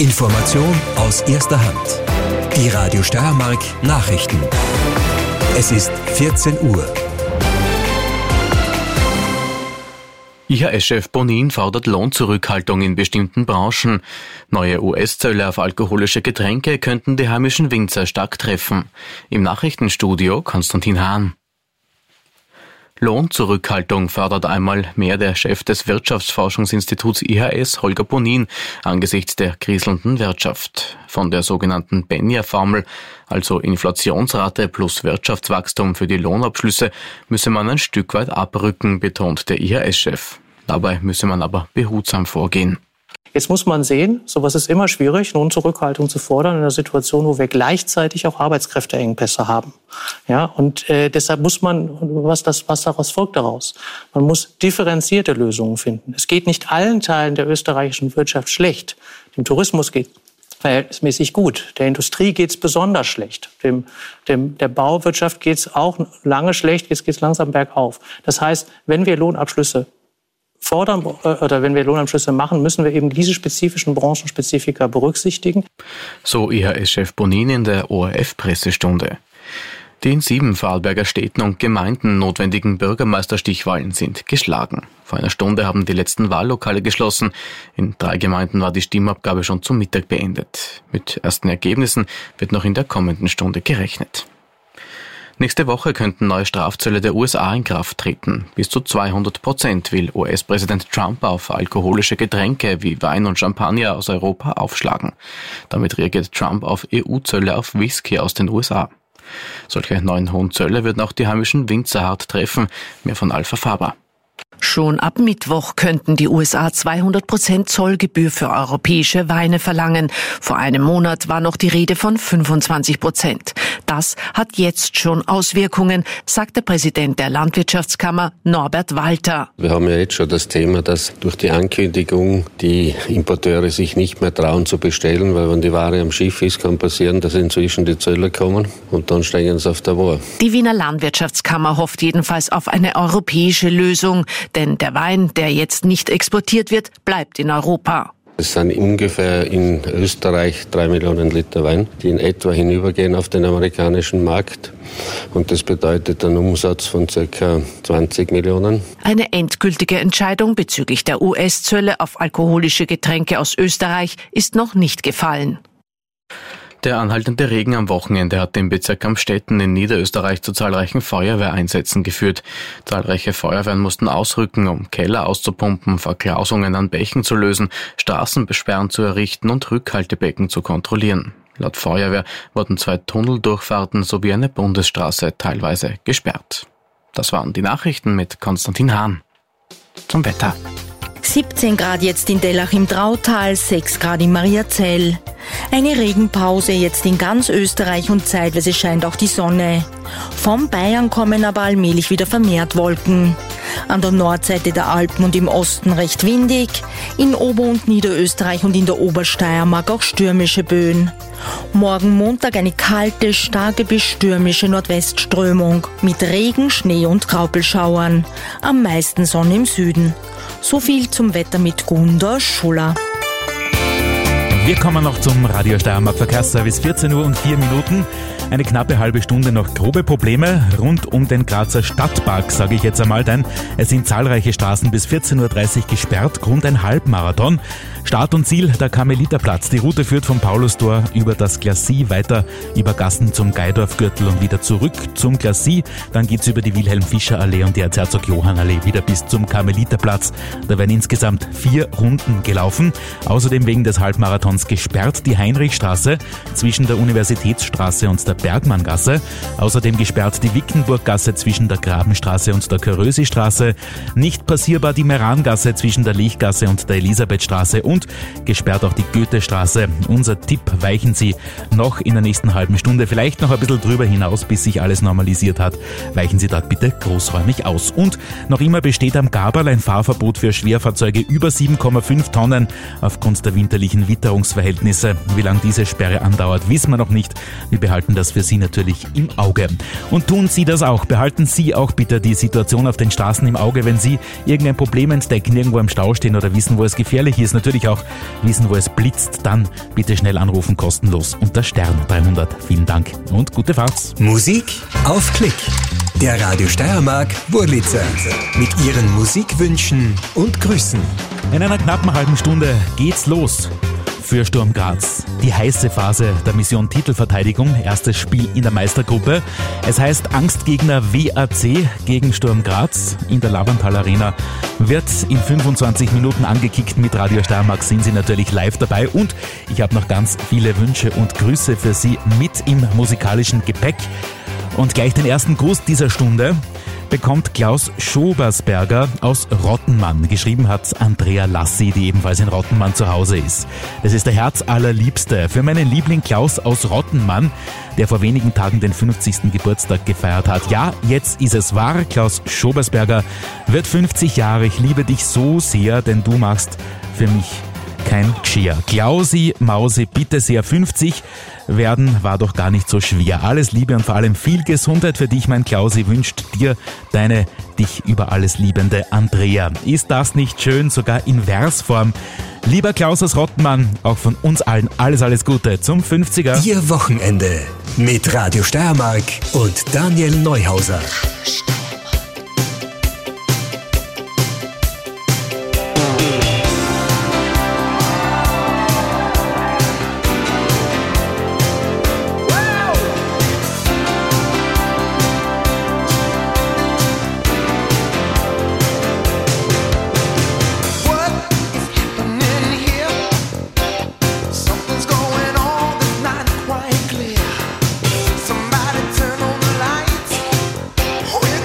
Information aus erster Hand. Die Radio Steiermark Nachrichten. Es ist 14 Uhr. IHS-Chef Bonin fordert Lohnzurückhaltung in bestimmten Branchen. Neue US-Zölle auf alkoholische Getränke könnten die heimischen Winzer stark treffen. Im Nachrichtenstudio Konstantin Hahn. Lohnzurückhaltung fordert einmal mehr der Chef des Wirtschaftsforschungsinstituts IHS, Holger Bonin, angesichts der kriselnden Wirtschaft. Von der sogenannten Benja-Formel, also Inflationsrate plus Wirtschaftswachstum für die Lohnabschlüsse, müsse man ein Stück weit abrücken, betont der IHS-Chef. Dabei müsse man aber behutsam vorgehen. Jetzt muss man sehen, sowas ist immer schwierig, Lohnzurückhaltung zu fordern in einer Situation, wo wir gleichzeitig auch Arbeitskräfteengpässe haben. Ja, und deshalb muss man, was daraus folgt daraus? Man muss differenzierte Lösungen finden. Es geht nicht allen Teilen der österreichischen Wirtschaft schlecht. Dem Tourismus geht verhältnismäßig gut. Der Industrie geht es besonders schlecht. Der Bauwirtschaft geht es auch lange schlecht, jetzt geht es langsam bergauf. Das heißt, wenn wir Lohnabschlüsse fordern oder wenn wir Lohnabschlüsse machen, müssen wir eben diese spezifischen Branchenspezifika berücksichtigen. So IHS-Chef Bonin in der ORF-Pressestunde. Die in 7 Vorarlberger Städten und Gemeinden notwendigen Bürgermeisterstichwahlen sind geschlagen. Vor einer Stunde haben die letzten Wahllokale geschlossen. In 3 Gemeinden war die Stimmabgabe schon zum Mittag beendet. Mit ersten Ergebnissen wird noch in der kommenden Stunde gerechnet. Nächste Woche könnten neue Strafzölle der USA in Kraft treten. Bis zu 200% will US-Präsident Trump auf alkoholische Getränke wie Wein und Champagner aus Europa aufschlagen. Damit reagiert Trump auf EU-Zölle auf Whisky aus den USA. Solche neuen hohen Zölle würden auch die heimischen Winzer hart treffen. Mehr von Alpha Faber. Schon ab Mittwoch könnten die USA 200% Zollgebühr für europäische Weine verlangen. Vor einem Monat war noch die Rede von 25%. Das hat jetzt schon Auswirkungen, sagt der Präsident der Landwirtschaftskammer Norbert Walter. Wir haben ja jetzt schon das Thema, dass durch die Ankündigung die Importeure sich nicht mehr trauen zu bestellen, weil wenn die Ware am Schiff ist, kann passieren, dass inzwischen die Zöller kommen und dann stehen sie auf der Wahr. Die Wiener Landwirtschaftskammer hofft jedenfalls auf eine europäische Lösung, denn der Wein, der jetzt nicht exportiert wird, bleibt in Europa. Es sind ungefähr in Österreich 3 Millionen Liter Wein, die in etwa hinübergehen auf den amerikanischen Markt. Und das bedeutet einen Umsatz von ca. 20 Millionen. Eine endgültige Entscheidung bezüglich der US-Zölle auf alkoholische Getränke aus Österreich ist noch nicht gefallen. Der anhaltende Regen am Wochenende hat den Bezirk Amstetten in Niederösterreich zu zahlreichen Feuerwehreinsätzen geführt. Zahlreiche Feuerwehren mussten ausrücken, um Keller auszupumpen, Verklausungen an Bächen zu lösen, Straßenbesperren zu errichten und Rückhaltebecken zu kontrollieren. Laut Feuerwehr wurden 2 Tunneldurchfahrten sowie eine Bundesstraße teilweise gesperrt. Das waren die Nachrichten mit Konstantin Hahn. Zum Wetter. 17 Grad jetzt in Dellach im Drautal, 6 Grad in Mariazell. Eine Regenpause jetzt in ganz Österreich und zeitweise scheint auch die Sonne. Vom Bayern kommen aber allmählich wieder vermehrt Wolken. An der Nordseite der Alpen und im Osten recht windig, in Ober- und Niederösterreich und in der Obersteiermark auch stürmische Böen. Morgen Montag eine kalte, starke bis stürmische Nordwestströmung mit Regen, Schnee und Graupelschauern. Am meisten Sonne im Süden. So viel zum Wetter mit Gunda Schuller. Wir kommen noch zum Radio Steiermark Verkehrsservice, 14 Uhr und 4 Minuten. Eine knappe halbe Stunde noch grobe Probleme rund um den Grazer Stadtpark, sage ich jetzt einmal, denn es sind zahlreiche Straßen bis 14.30 Uhr gesperrt, Grund ein Halbmarathon. Start und Ziel der Karmeliterplatz. Die Route führt vom Paulustor über das Glacis weiter über Gassen zum Geidorfgürtel und wieder zurück zum Glacis. Dann geht's über die Wilhelm-Fischer-Allee und die Erzherzog-Johann-Allee wieder bis zum Karmeliterplatz. Da werden insgesamt 4 Runden gelaufen. Außerdem wegen des Halbmarathons gesperrt die Heinrichstraße zwischen der Universitätsstraße und der Bergmanngasse. Außerdem gesperrt die Wickenburggasse zwischen der Grabenstraße und der Körösistraße. Nicht passierbar die Merangasse zwischen der Lechgasse und der Elisabethstraße und gesperrt auch die Goethestraße. Unser Tipp, weichen Sie noch in der nächsten halben Stunde, vielleicht noch ein bisschen drüber hinaus, bis sich alles normalisiert hat. Weichen Sie dort bitte großräumig aus. Und noch immer besteht am Gaberl ein Fahrverbot für Schwerfahrzeuge über 7,5 Tonnen aufgrund der winterlichen Witterungsverhältnisse. Wie lange diese Sperre andauert, wissen wir noch nicht. Wir behalten das für Sie natürlich im Auge. Und tun Sie das auch. Behalten Sie auch bitte die Situation auf den Straßen im Auge, wenn Sie irgendein Problem entdecken, irgendwo im Stau stehen oder wissen, wo es gefährlich ist. Natürlich natürlich auch wissen, wo es blitzt, dann bitte schnell anrufen, kostenlos unter Stern 300. Vielen Dank und gute Fahrt. Musik auf Klick. Der Radio Steiermark Wurlitzer mit ihren Musikwünschen und Grüßen. In einer knappen halben Stunde geht's los für Sturm Graz. Die heiße Phase der Mission Titelverteidigung, erstes Spiel in der Meistergruppe. Es heißt Angstgegner WAC gegen Sturm Graz in der Lavantal Arena. Wird in 25 Minuten angekickt. Mit Radio Steiermark sind Sie natürlich live dabei und ich habe noch ganz viele Wünsche und Grüße für Sie mit im musikalischen Gepäck. Und gleich den ersten Gruß dieser Stunde bekommt Klaus Schobersberger aus Rottenmann. Geschrieben hat Andrea Lassi, die ebenfalls in Rottenmann zu Hause ist. Das ist der Herzallerliebste für meinen Liebling Klaus aus Rottenmann, der vor wenigen Tagen den 50. Geburtstag gefeiert hat. Ja, jetzt ist es wahr. Klaus Schobersberger wird 50 Jahre. Ich liebe dich so sehr, denn du machst für mich kein Geschirr. Klausi, Mausi, bitte sehr, 50 werden war doch gar nicht so schwer. Alles Liebe und vor allem viel Gesundheit für dich, mein Klausi, wünscht dir deine dich über alles liebende Andrea. Ist das nicht schön, sogar in Versform? Lieber Klaus aus Rottenmann, auch von uns allen alles Gute zum 50er. Ihr Wochenende mit Radio Steiermark und Daniel Neuhauser. Somebody turn on the lights. Oh,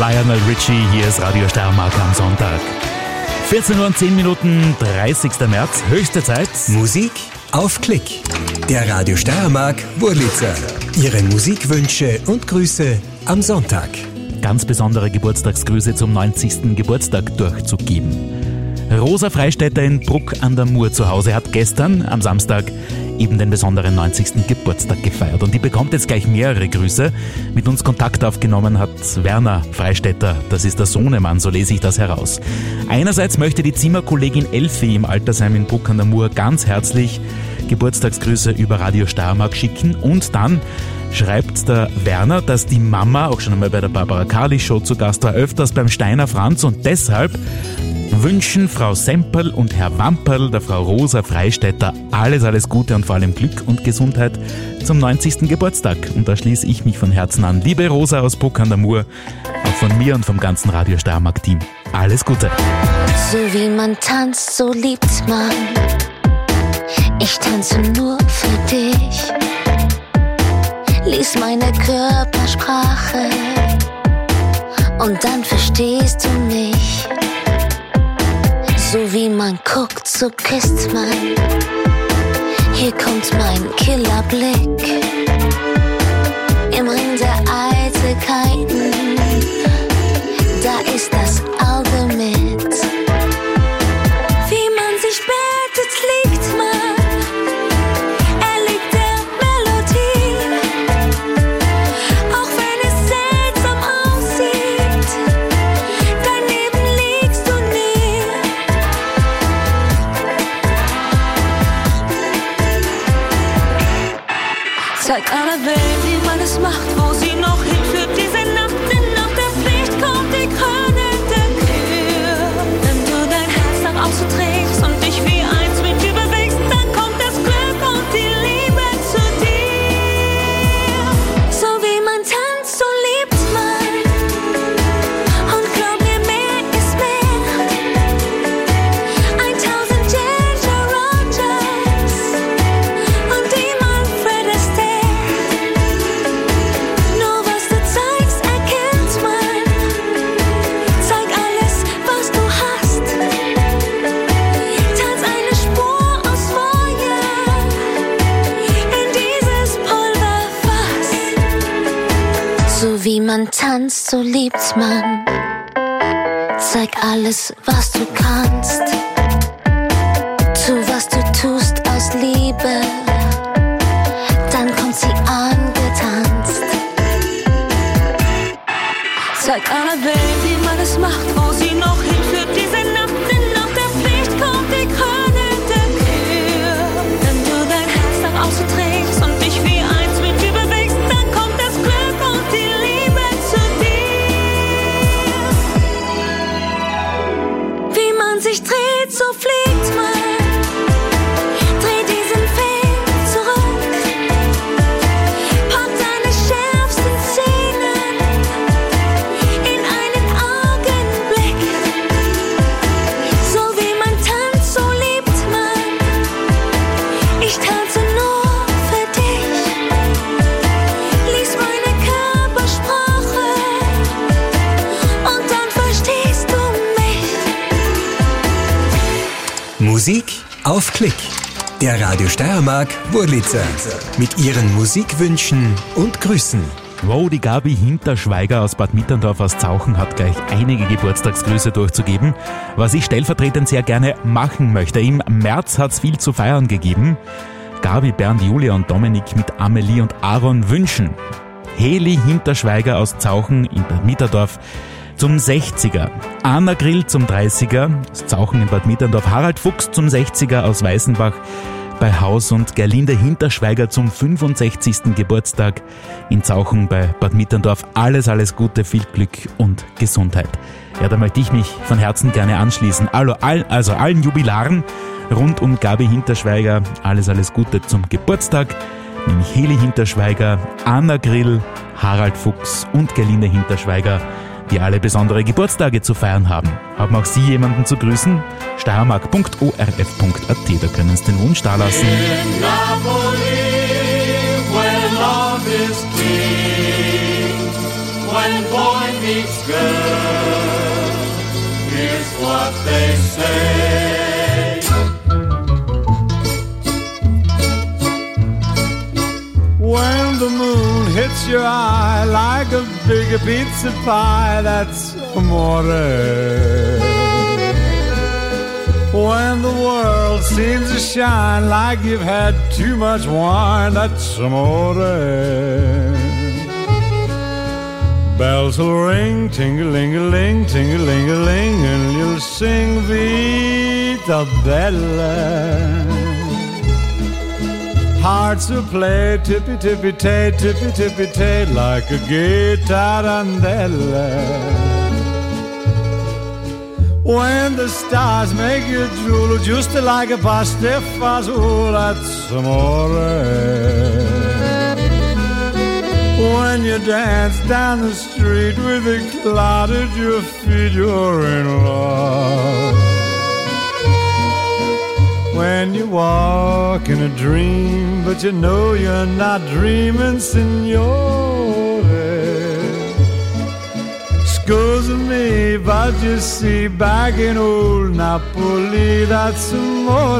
Lionel Richie, hier ist Radio Steiermark am Sonntag. 14 Uhr und 10 Minuten, 30. März, höchste Zeit. Musik auf Klick. Der Radio Steiermark Wurlitzer. Ihre Musikwünsche und Grüße am Sonntag. Ganz besondere Geburtstagsgrüße zum 90. Geburtstag durchzugeben. Rosa Freistetter in Bruck an der Mur zu Hause hat gestern, am Samstag, eben den besonderen 90. Geburtstag gefeiert. Und die bekommt jetzt gleich mehrere Grüße. Mit uns Kontakt aufgenommen hat Werner Freistetter, das ist der Sohnemann, so lese ich das heraus. Einerseits möchte die Zimmerkollegin Elfi im Altersheim in Bruck an der Mur ganz herzlich Geburtstagsgrüße über Radio Steiermark schicken. Und dann schreibt der Werner, dass die Mama auch schon einmal bei der Barbara Carli Show zu Gast war, öfters beim Steiner Franz, und deshalb wünschen Frau Semperl und Herr Wamperl der Frau Rosa Freistetter alles Gute und vor allem Glück und Gesundheit zum 90. Geburtstag. Und da schließe ich mich von Herzen an. Liebe Rosa aus Bruck an der Mur, auch von mir und vom ganzen Radio Steiermark Team, alles Gute. So wie man tanzt, so liebt man. Ich tanze nur für dich. Lies meine Körpersprache und dann verstehst du mich. So wie man guckt, so küsst man. Hier kommt mein Killerblick. Im Ring der Eitelkeiten, da ist das Auge mit. Wie man sich bettet, liegt man. Er liegt der Melodie. Auch wenn es seltsam aussieht, daneben liegst du nie. Zeig aller Welt, wie man es macht, wo sie noch hinführt. Diese Nacht, denn nach der Pflicht kommt die krönende Kür. Wenn du dein Herz nach außen trägst und dich wie eins mit dir bewegst, dann kommt das Glück und die Liebe zu dir. So wie man tanzt, so liebt man. Und glaub mir, mehr ist mehr. 1000 Ginger Rogers und die Manfred Astaire. Nur was du zeigst, erkennt man. Zeig alles, was du hast. Tanz eine Spur aus Feuer in dieses Pulverfass. So wie man tanzt, so liebt man. Zeig alles, was du kannst. Tu, was du tust aus Liebe. Dann kommt sie angetanzt. Zeig aller Welt, wie man es macht, wo sie noch hinführt. Diese Nacht, denn nach der Pflicht kommt die krönende Kür. Wenn du dein Herz nach außen trägst und dich wie eins mit dir bewegst, dann kommt das Glück und die Liebe zu dir. Wie man sich dreht, so fliegt man. Dreh diesen Film zurück. Pack deine schärfsten Szenen in einen Augenblick. So wie man tanzt, so liebt man. Ich tanze nur für dich. Lies meine Körpersprache und dann verstehst du mich. Musik auf Klick. Der Radio Steiermark Wurlitzer. Mit ihren Musikwünschen und Grüßen. Wow, die Gabi Hinterschweiger aus Bad Mitterndorf aus Zauchen hat gleich einige Geburtstagsgrüße durchzugeben, was ich stellvertretend sehr gerne machen möchte. Im März hat's viel zu feiern gegeben. Gabi, Bernd, Julia und Dominik mit Amelie und Aaron wünschen Heli Hinterschweiger aus Zauchen in Bad Mitterndorf zum 60er, Anna Grill zum 30er, aus Zauchen in Bad Mitterndorf, Harald Fuchs zum 60er aus Weißenbach bei Haus und Gerlinde Hinterschweiger zum 65. Geburtstag in Zauchen bei Bad Mitterndorf. Alles Gute, viel Glück und Gesundheit. Ja, da möchte ich mich von Herzen gerne anschließen. Also allen Jubilaren rund um Gabi Hinterschweiger, alles Gute zum Geburtstag. Nämlich Heli Hinterschweiger, Anna Grill, Harald Fuchs und Gerlinde Hinterschweiger, die alle besondere Geburtstage zu feiern haben. Haben auch Sie jemanden zu grüßen? steiermark.orf.at, da können Sie den Wunsch dalassen. In Napoli, where love is king, when boy meets girl, here's what they say. When the moon hits your eye like a big pizza pie, that's amore. When the world seems to shine like you've had too much wine, that's amore. Bells will ring, ting-a-ling-a-ling, ting-a-ling-a-ling, and you'll sing Vita Bella. Hearts will play tippy-tippy-tay, tippy-tippy-tay, like a gay tarantella. When the stars make you drool, just like a pasta fazool, that's amore. When you dance down the street with a cloud at your feet, you're in love. When you walk in a dream, but you know you're not dreaming, signore. Excuse me, but you see, back in old Napoli, that's amore.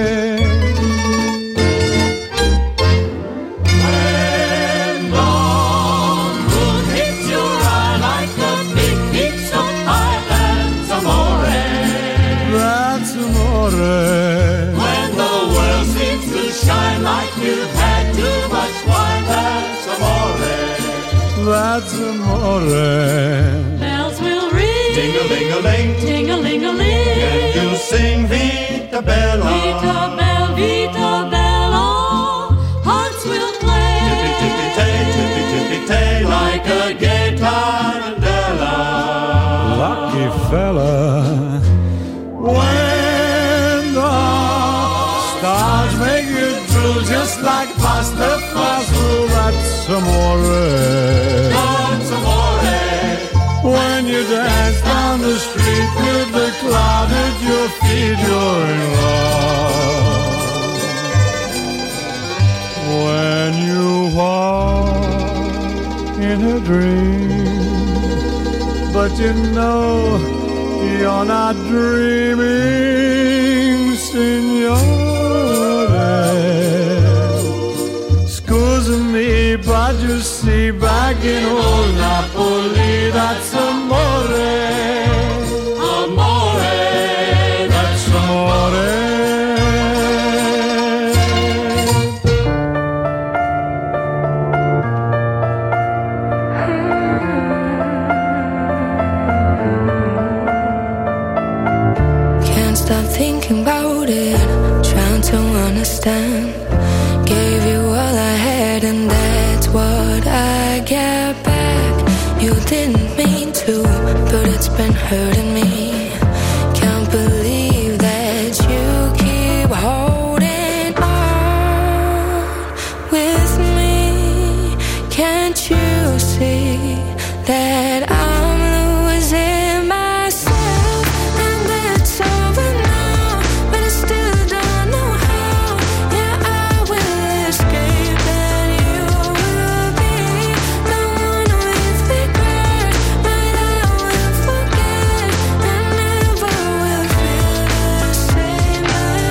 When dawn moon hits your eye like a big pizza pie, that's amore. That's amore. When the world seems to shine like you've had too much wine, that's amore. That's amore. Ting-a-ling-a-ling, ting-a-ling-a-ling, and you sing Vita Bella. Vita Bella, Vita Bella. Hearts will play tippy-tippy-tay, tippy-tippy-tay, like a gay tarantella. Lucky fella. When the stars make you drool, just like pasta fazool, that's amore. That's amore. When you dance down the street with the cloud at your feet, you're in love. When you walk in a dream, but you know you're not dreaming, signore. Excuse me, but you see, back in old Napoli, that's amore. Amore, that's amore. Can't stop thinking about it, trying to understand. Gave you all I had and that's what I get back. You didn't mean to, but it's been hurting me. Can't believe that you keep holding on with me. Can't you see that I'm losing myself? And it's over now, but I still don't know how. Yeah, I will escape and you will be the one with regret. But I will forget and never will feel the same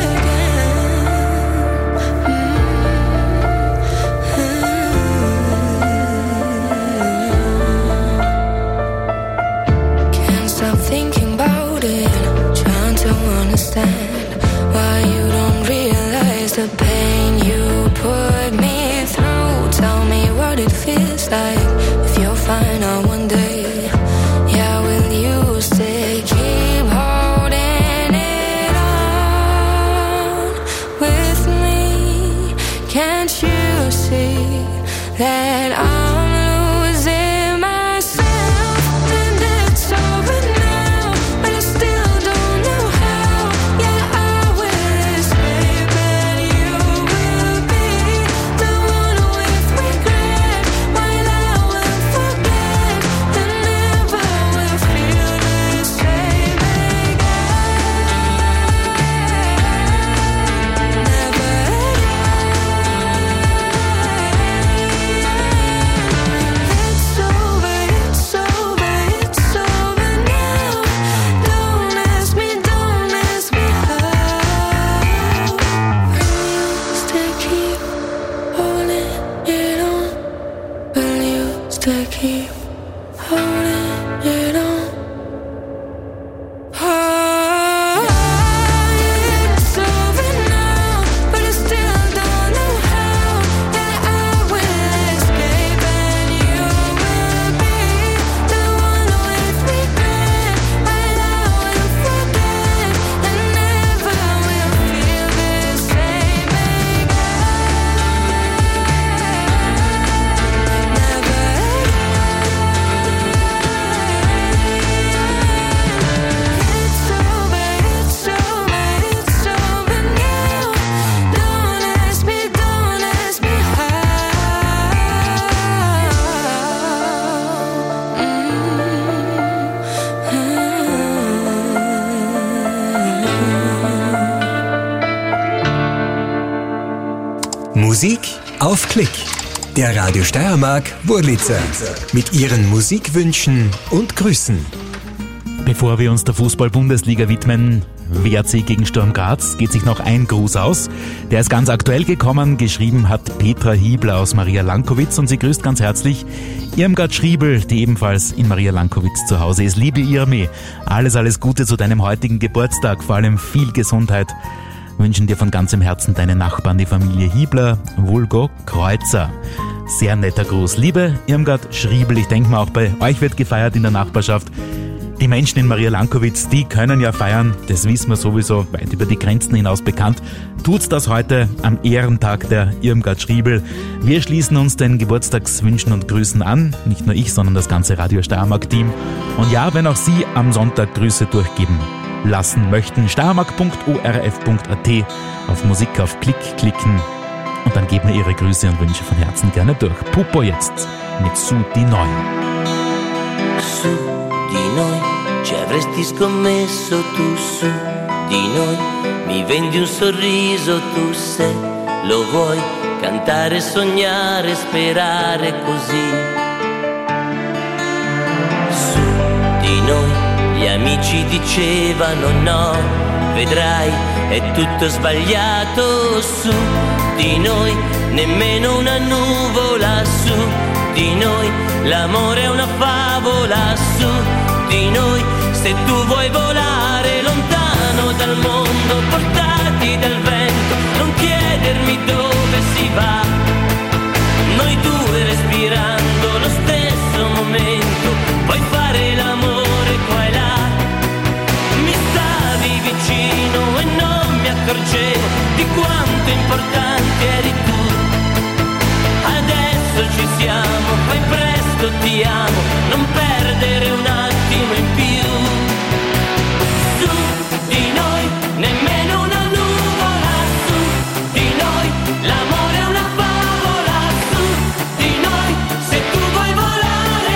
again. Can't stop thinking about it, trying to understand why you don't realize the pain you put me through. Tell me what it feels like if you'll find out one day. Yeah, will you still keep holding it on with me? Can't you see that I'm losing myself? And it's over now, but I still don't know how. Yeah, I will escape and you will be the one with regret. While I will forget and never will feel the same again. Never again. Musik auf Klick. Der Radio Steiermark Wurlitzer mit ihren Musikwünschen und Grüßen. Bevor wir uns der Fußball-Bundesliga widmen, WRC gegen Sturm Graz, geht sich noch ein Gruß aus. Der ist ganz aktuell gekommen. Geschrieben hat Petra Hiebler aus Maria Lankowitz und sie grüßt ganz herzlich Irmgard Schriebel, die ebenfalls in Maria Lankowitz zu Hause ist. Liebe Irmi, alles Gute zu deinem heutigen Geburtstag, vor allem viel Gesundheit. Wünschen dir von ganzem Herzen deine Nachbarn, die Familie Hiebler, Vulgo Kreuzer. Sehr netter Gruß. Liebe Irmgard Schriebel, ich denke mal, auch bei euch wird gefeiert in der Nachbarschaft. Die Menschen in Maria Lankowitz, die können ja feiern, das wissen wir sowieso, weit über die Grenzen hinaus bekannt. Tut's das heute am Ehrentag der Irmgard Schriebel. Wir schließen uns den Geburtstagswünschen und Grüßen an, nicht nur ich, sondern das ganze Radio Steiermark-Team. Und ja, wenn auch Sie am Sonntag Grüße durchgeben lassen möchten, steiermark.orf.at auf Musik auf Klick klicken und dann geben wir Ihre Grüße und Wünsche von Herzen gerne durch. Pupo jetzt mit Su di noi. Su di noi ci avresti scommesso, tu su di noi mi vendi un sorriso, tu se lo vuoi cantare, sognare, sperare così. Su di noi gli amici dicevano no, vedrai è tutto sbagliato. Su di noi nemmeno una nuvola, su di noi l'amore è una favola. Su di noi se tu vuoi volare lontano dal mondo, portati dal vento, non chiedermi dove si va. Noi due respirando lo stesso momento, puoi fare l'amore qua e là. Mi stavi vicino e non mi accorgevo di quanto importante eri tu. Adesso ci siamo, fai presto, ti amo, non perdere un attimo in più. Su di noi nemmeno una nuvola, su di noi l'amore è una favola, su di noi se tu vuoi volare.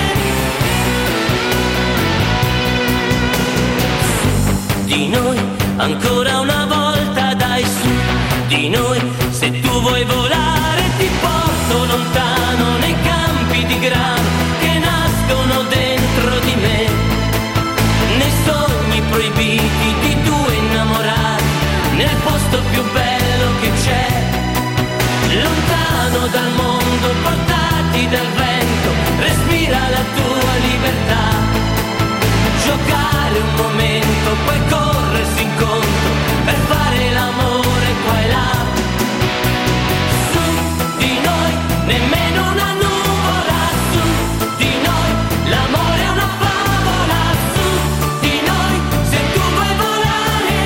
Su di noi ancora una volta, dai, su di noi se tu vuoi volare ti porto lontano nei campi di grano che nascono dentro di me, nei sogni proibiti di due innamorati, nel posto più bello che c'è, lontano dal mondo, portati dal vento, respira la tua libertà, giocare un momento, poi corrersi incontro per fare l'amore qua e là. Su di noi nemmeno una nuvola, su di noi l'amore è una favola, su di noi se tu vuoi volare.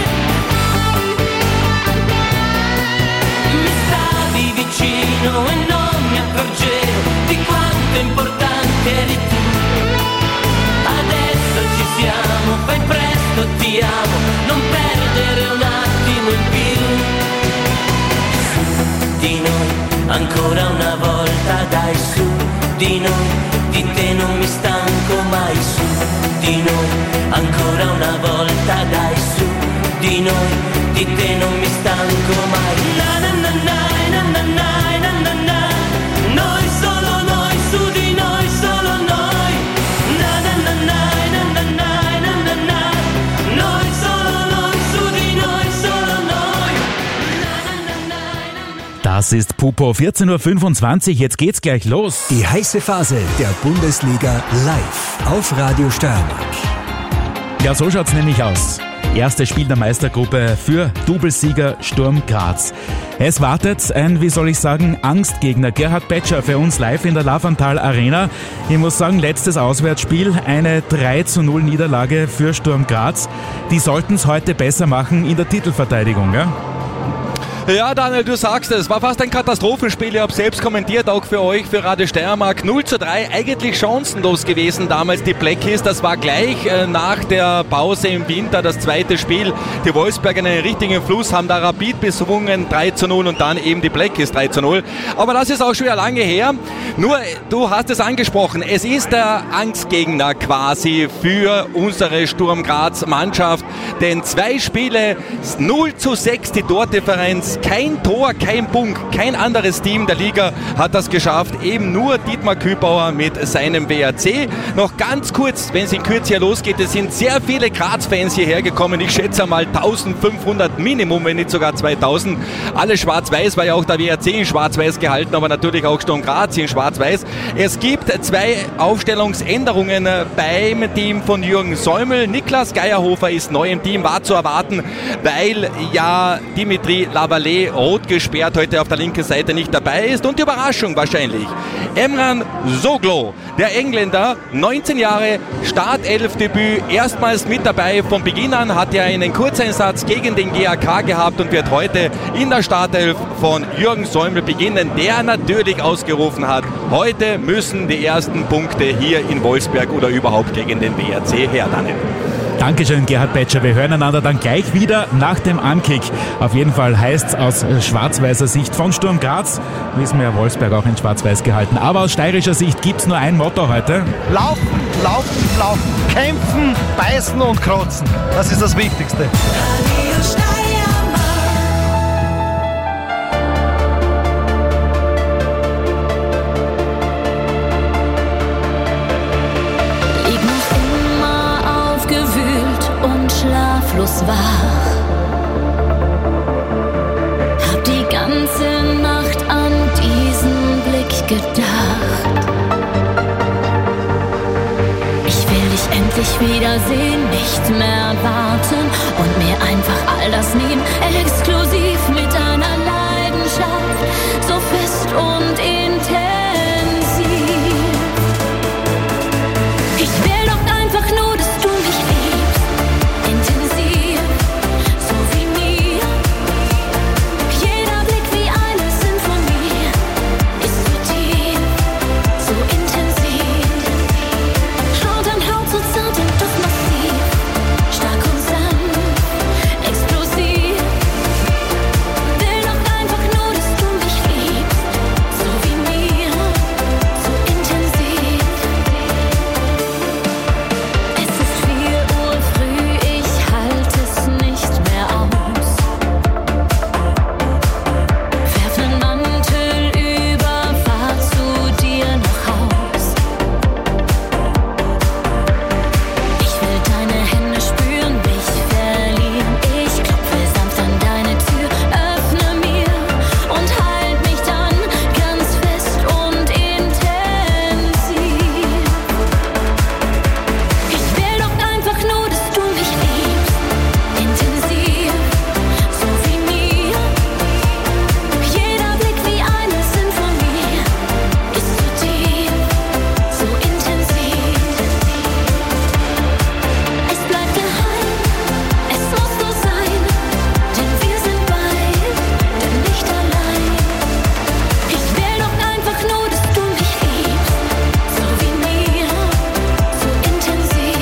Mi stavi vicino e non mi accorgevo di quanto importante eri tu. Adesso ci siamo, fai presto, ti amo, non perdere un attimo in più. Su di noi ancora una volta, dai, su di noi, di te non mi stanco mai. Su di noi ancora una volta, dai, su di noi, di te non mi stanco mai. Na na na na na na na na na, noi solo noi, su di noi solo noi. Na na na na na na na na na, noi solo noi, su di noi solo noi. Das ist Pupo, 14.25 Uhr, jetzt geht's gleich los. Die heiße Phase der Bundesliga live auf Radio Steiermark. Ja, so schaut's nämlich aus. Erstes Spiel der Meistergruppe für Doublesieger Sturm Graz. Es wartet ein, wie soll ich sagen, Angstgegner. Gerhard Betscher für uns live in der Lavantal Arena. Ich muss sagen, letztes Auswärtsspiel, eine 3:0 Niederlage für Sturm Graz. Die sollten es heute besser machen in der Titelverteidigung, ja? Ja, Daniel, du sagst es, war fast ein Katastrophenspiel. Ich habe selbst kommentiert, auch für euch, für Radio Steiermark. 0:3, eigentlich chancenlos gewesen damals die Blackies. Das war gleich nach der Pause im Winter das zweite Spiel. Die Wolfsberger einen richtigen Fluss, haben da Rapid besungen, 3:0 und dann eben die Blackies 3:0. Aber das ist auch schon wieder lange her. Nur, du hast es angesprochen, es ist der Angstgegner quasi für unsere Sturm Graz Mannschaft. Denn 2 Spiele, 0:6 die Tordifferenz. Chance, kein Tor, kein Punkt, kein anderes Team der Liga hat das geschafft, eben nur Dietmar Kübauer mit seinem WRC. Noch ganz kurz, wenn es in Kürze hier losgeht, es sind sehr viele Graz-Fans hierher gekommen, ich schätze mal 1500 Minimum, wenn nicht sogar 2000. Alle schwarz-weiß, weil ja auch der WRC in schwarz-weiß gehalten, aber natürlich auch Sturm Graz in schwarz-weiß. Es gibt 2 Aufstellungsänderungen beim Team von Jürgen Säumel. Niklas Geierhofer ist neu im Team, war zu erwarten, weil ja Dimitri Lavallee rot gesperrt heute auf der linken Seite nicht dabei ist. Und die Überraschung wahrscheinlich, Emran Soglo, der Engländer, 19 Jahre, Startelfdebüt, erstmals mit dabei von Beginn an, hat ja einen Kurzeinsatz gegen den GAK gehabt und wird heute in der Startelf von Jürgen Säumel beginnen, der natürlich ausgerufen hat, heute müssen die ersten Punkte hier in Wolfsberg oder überhaupt gegen den WRC her, Daniel. Dankeschön, Gerhard Betscher. Wir hören einander dann gleich wieder nach dem Ankick. Auf jeden Fall heißt es aus schwarz-weißer Sicht von Sturm Graz, wissen wir ja, Wolfsberg auch in schwarz-weiß gehalten. Aber aus steirischer Sicht gibt es nur ein Motto heute. Laufen, laufen, laufen. Kämpfen, beißen und kratzen. Das ist das Wichtigste. Schlaflos wach, hab die ganze Nacht an diesen Blick gedacht. Ich will dich endlich wiedersehen, nicht mehr warten und mir einfach all das nehmen, exklusiv mit einer Leidenschaft, so fest und intensiv. Ich will doch einfach nur, dass du mich liebst. Intensiv, so wie mir. Jeder Blick wie eine Sinfonie ist so tief, so intensiv. Haut an Haut, so zart und doch massiv, stark und sanft, explosiv. Will doch einfach nur, dass du mich liebst, so wie mir, so intensiv. Es ist 4 Uhr früh, ich halte es nicht mehr aus. Werf nen Mantel über, fahr zu dir nach Haus. Ich will deine Hände spüren, mich verlieren. Ich klopfe sanft an deine Tür, öffne mir und halt mich dann ganz fest und intensiv. Ich will doch einfach nur, dass du mich liebst, intensiv, so wie mir. Jeder Blick wie eine Sinfonie ist so tief, so intensiv. Es bleibt geheim, es muss so sein, denn wir sind beide, denn nicht allein. Ich will doch einfach nur, dass du mich liebst, so wie mir, so intensiv.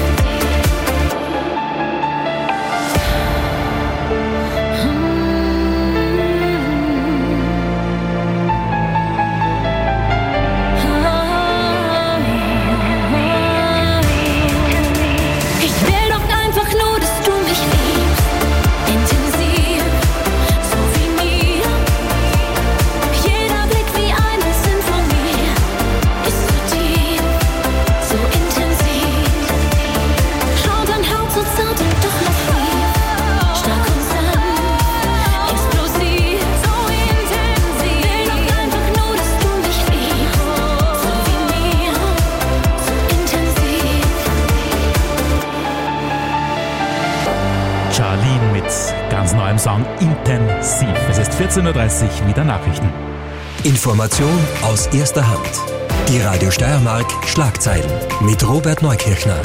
Ich will doch einfach nur, dass du mich liebst, intensiv, so wie mir. Jeder Blick wie eine Sinfonie ist so tief, so intensiv. Haut an Haut, so zart und doch massiv, stark und sanft, explosiv, so intensiv. Will doch einfach nur, dass du mich liebst, so wie mir, so intensiv. Charlene mit ganz neuem Song Intensiv. Es ist 14.30 Uhr, wieder Nachrichten. Information aus erster Hand. Die Radio Steiermark Schlagzeilen mit Robert Neukirchner.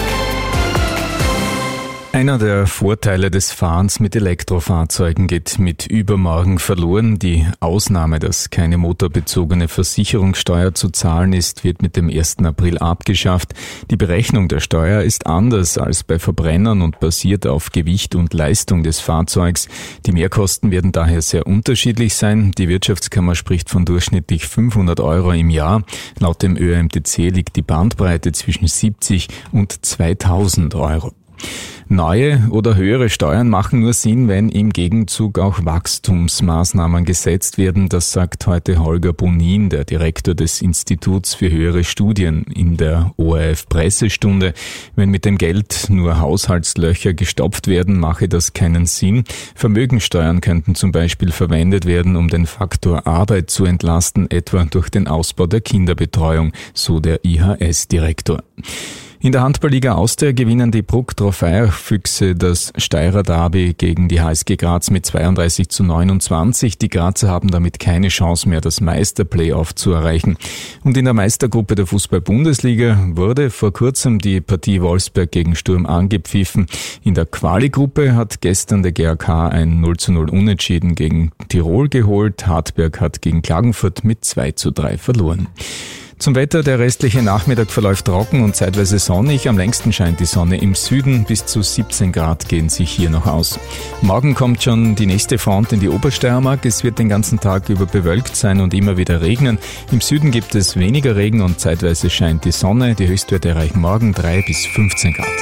Einer der Vorteile des Fahrens mit Elektrofahrzeugen geht mit übermorgen verloren. Die Ausnahme, dass keine motorbezogene Versicherungssteuer zu zahlen ist, wird mit dem 1. April abgeschafft. Die Berechnung der Steuer ist anders als bei Verbrennern und basiert auf Gewicht und Leistung des Fahrzeugs. Die Mehrkosten werden daher sehr unterschiedlich sein. Die Wirtschaftskammer spricht von durchschnittlich 500 € im Jahr. Laut dem ÖMTC liegt die Bandbreite zwischen 70 und 2000 €. Neue oder höhere Steuern machen nur Sinn, wenn im Gegenzug auch Wachstumsmaßnahmen gesetzt werden. Das sagt heute Holger Bonin, der Direktor des Instituts für höhere Studien, in der ORF-Pressestunde. Wenn mit dem Geld nur Haushaltslöcher gestopft werden, mache das keinen Sinn. Vermögensteuern könnten zum Beispiel verwendet werden, um den Faktor Arbeit zu entlasten, etwa durch den Ausbau der Kinderbetreuung, so der IHS-Direktor. In der Handballliga Austria gewinnen die Bruck Trofeier-Füchse das Steirer Derby gegen die HSG Graz mit 32:29. Die Grazer haben damit keine Chance mehr, das Meisterplayoff zu erreichen. Und in der Meistergruppe der Fußball-Bundesliga wurde vor kurzem die Partie Wolfsberg gegen Sturm angepfiffen. In der Quali-Gruppe hat gestern der GAK ein 0:0 Unentschieden gegen Tirol geholt. Hartberg hat gegen Klagenfurt mit 2:3 verloren. Zum Wetter, der restliche Nachmittag verläuft trocken und zeitweise sonnig. Am längsten scheint die Sonne im Süden. Bis zu 17 Grad gehen sich hier noch aus. Morgen kommt schon die nächste Front in die Obersteiermark. Es wird den ganzen Tag über bewölkt sein und immer wieder regnen. Im Süden gibt es weniger Regen und zeitweise scheint die Sonne. Die Höchstwerte erreichen morgen 3 bis 15 Grad.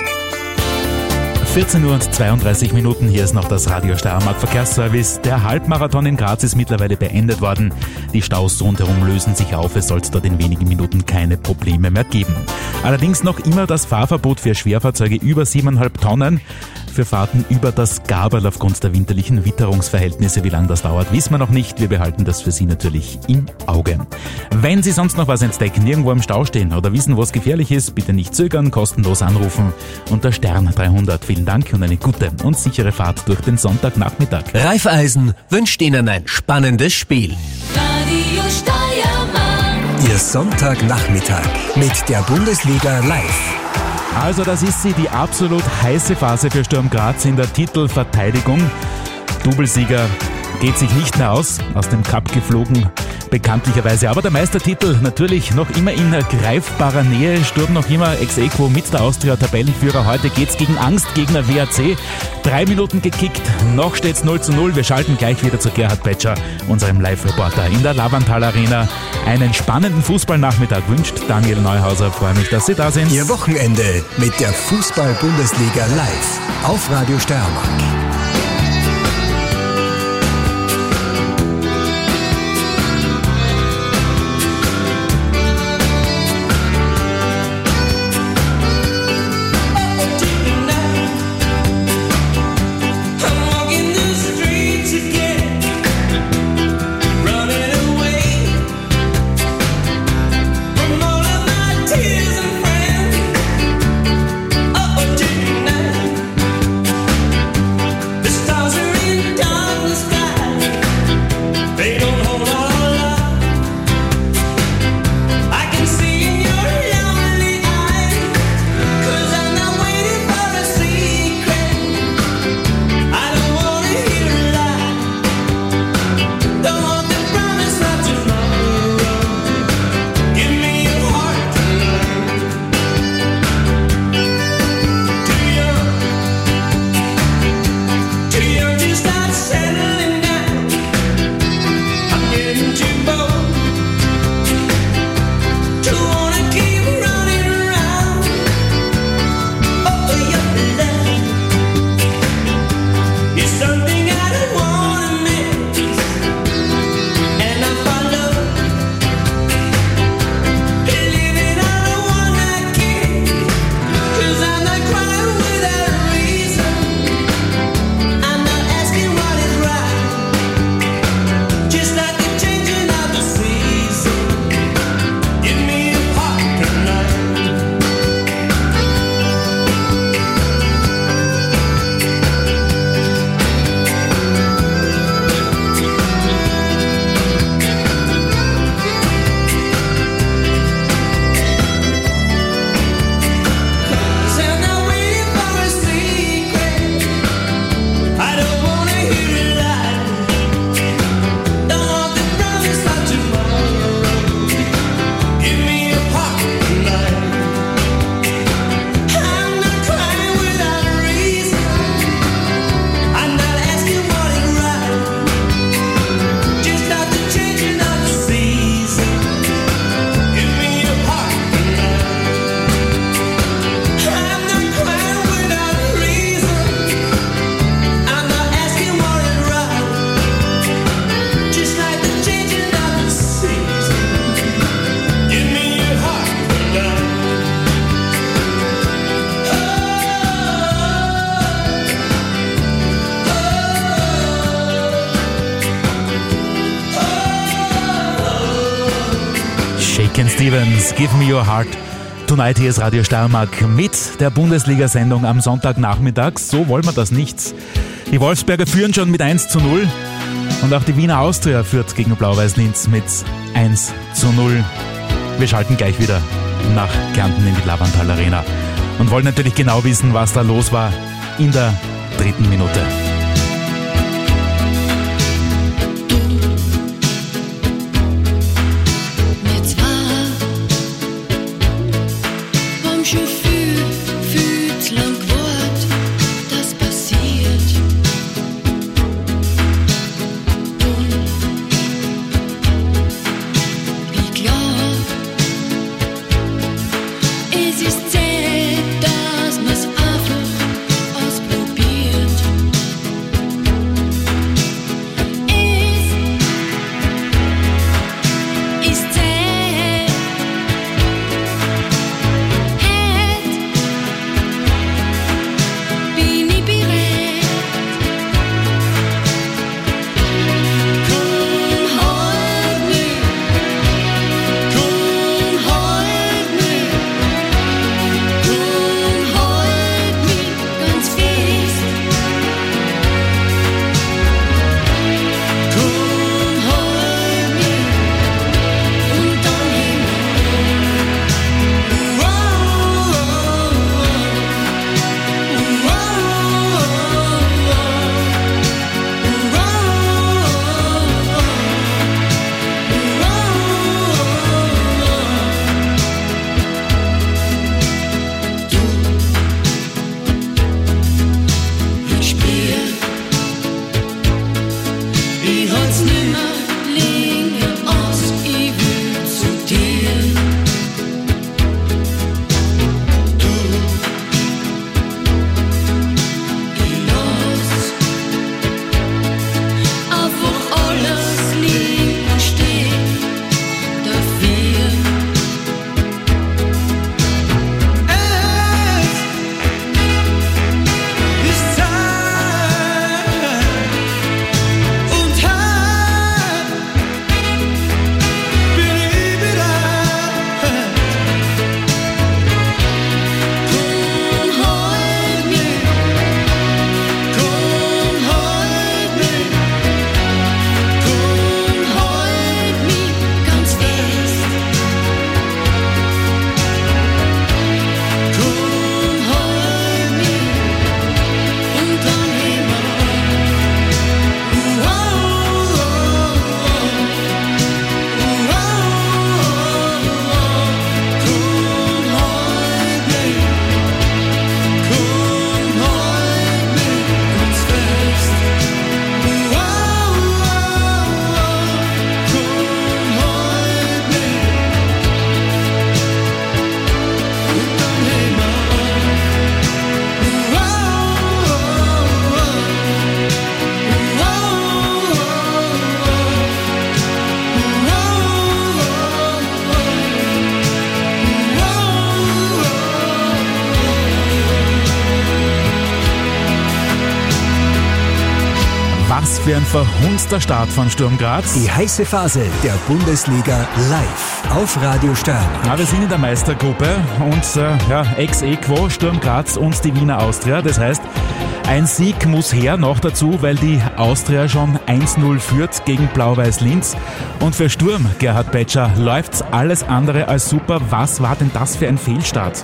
14:32 Uhr, hier ist noch das Radio Steiermark Verkehrsservice. Der Halbmarathon in Graz ist mittlerweile beendet worden. Die Staus rundherum lösen sich auf, es soll es dort in wenigen Minuten keine Probleme mehr geben. Allerdings noch immer das Fahrverbot für Schwerfahrzeuge über 7,5 Tonnen. Für Fahrten über das Gaberl aufgrund der winterlichen Witterungsverhältnisse. Wie lange das dauert, wissen wir noch nicht. Wir behalten das für Sie natürlich im Auge. Wenn Sie sonst noch was entdecken, irgendwo im Stau stehen oder wissen, wo es gefährlich ist, bitte nicht zögern, kostenlos anrufen unter Stern 300. Vielen Dank und eine gute und sichere Fahrt durch den Sonntagnachmittag. Raiffeisen wünscht Ihnen ein spannendes Spiel. Radio Steiermark. Ihr Sonntagnachmittag mit der Bundesliga live. Also das ist sie, die absolut heiße Phase für Sturm Graz in der Titelverteidigung. Doublesieger geht sich nicht mehr aus dem Cup geflogen, bekanntlicherweise. Aber der Meistertitel natürlich noch immer in greifbarer Nähe. Sturm noch immer ex aequo mit der Austria Tabellenführer. Heute geht's gegen Angstgegner WAC. 3 Minuten gekickt, noch steht's 0:0. Wir schalten gleich wieder zu Gerhard Petscher, unserem Live-Reporter in der Lavantal Arena. Einen spannenden Fußballnachmittag wünscht Daniel Neuhauser. Freue mich, dass Sie da sind. Ihr Wochenende mit der Fußball-Bundesliga live auf Radio Steiermark. Ken Stevens, Give Me Your Heart. Tonight hier ist Radio Steiermark mit der Bundesliga-Sendung am Sonntagnachmittag. So wollen wir das nicht. Die Wolfsberger führen schon mit 1:0 und auch die Wiener Austria führt gegen Blau-Weiß Linz mit 1:0. Wir schalten gleich wieder nach Kärnten in die Lavantal Arena und wollen natürlich genau wissen, was da los war in der 3. Minute. Für ein verhunzter Start von Sturm Graz. Die heiße Phase der Bundesliga live auf Radio Steiermark. Ja, wir sind in der Meistergruppe und ex aequo Sturm Graz und die Wiener Austria. Das heißt, ein Sieg muss her, noch dazu, weil die Austria schon 1:0 führt gegen Blau-Weiß Linz. Und für Sturm, Gerhard Betscher, läuft's alles andere als super. Was war denn das für ein Fehlstart?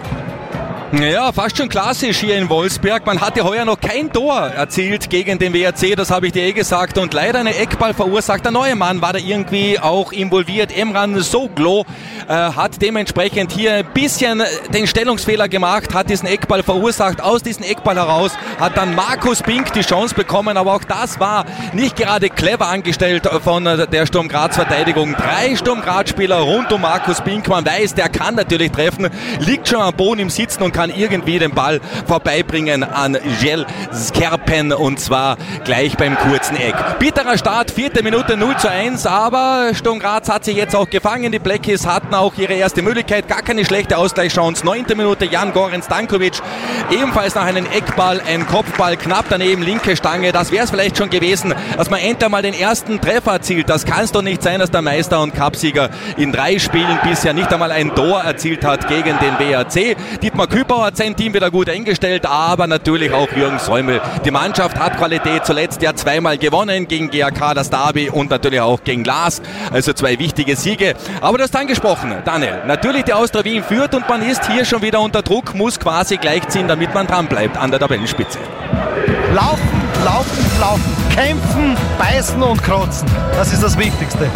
Ja, fast schon klassisch hier in Wolfsberg. Man hatte heuer noch kein Tor erzielt gegen den WRC, das habe ich dir gesagt. Und leider eine Eckball verursacht. Der neue Mann war da irgendwie auch involviert. Emran Soglo hat dementsprechend hier ein bisschen den Stellungsfehler gemacht, hat diesen Eckball verursacht. Aus diesem Eckball heraus hat dann Markus Pink die Chance bekommen. Aber auch das war nicht gerade clever angestellt von der Sturm Graz Verteidigung. 3 Sturm Graz Spieler rund um Markus Pink. Man weiß, der kann natürlich treffen, liegt schon am Boden im Sitzen und kann irgendwie den Ball vorbeibringen an Jel Skerpen und zwar gleich beim kurzen Eck. Bitterer Start, 4. Minute 0:1, aber Sturm Graz hat sich jetzt auch gefangen. Die Blackies hatten auch ihre erste Möglichkeit, gar keine schlechte Ausgleichschance. 9. Minute Jan Goran Stankovic, ebenfalls nach einem Eckball, ein Kopfball knapp daneben, linke Stange. Das wäre es vielleicht schon gewesen, dass man endlich mal den ersten Treffer erzielt. Das kann es doch nicht sein, dass der Meister und Cupsieger in 3 Spielen bisher nicht einmal ein Tor erzielt hat gegen den WRC. Dietmar Kübauer hat sein Team wieder gut eingestellt, aber natürlich auch Jürgen Säumel. Die Mannschaft hat Qualität, zuletzt ja 2-mal gewonnen gegen GAK, das Derby und natürlich auch gegen Glas. Also 2 wichtige Siege. Aber du hast angesprochen, Daniel, natürlich die Austria Wien führt und man ist hier schon wieder unter Druck, muss quasi gleichziehen, damit man dran bleibt an der Tabellenspitze. Laufen, laufen, laufen. Kämpfen, beißen und kratzen. Das ist das Wichtigste.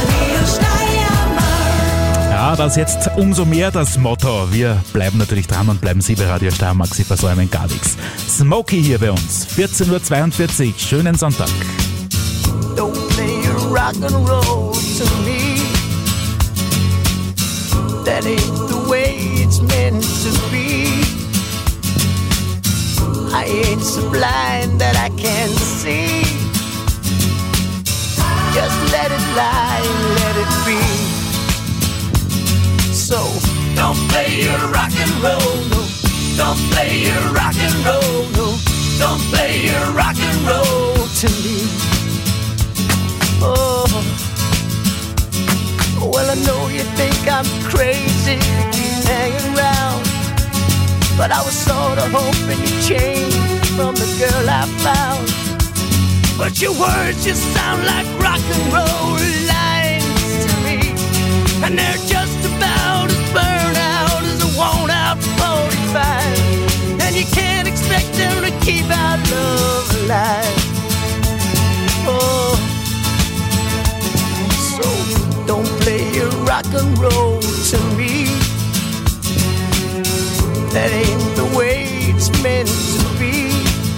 Ja, das jetzt umso mehr das Motto. Wir bleiben natürlich dran und bleiben Sie bei Radio Steiermark. Sie versäumen gar nichts. Smokey hier bei uns. 14:42 Uhr. Schönen Sonntag. Don't play rock and roll to me. That ain't the way it's meant to be. I ain't so blind that I can't see. Just let it lie, let it be. So don't play your rock and roll, no. Don't play your rock and roll, no. Don't play your rock and roll to me. Oh, well I know you think I'm crazy to keep hanging around, but I was sorta hoping you'd change from the girl I found. But your words just sound like rock and roll lines to me, and they're just about as burned out as a worn out 45. And you can't expect them to keep our love alive. Oh, so don't play your rock and roll to me. That ain't the way it's meant to be.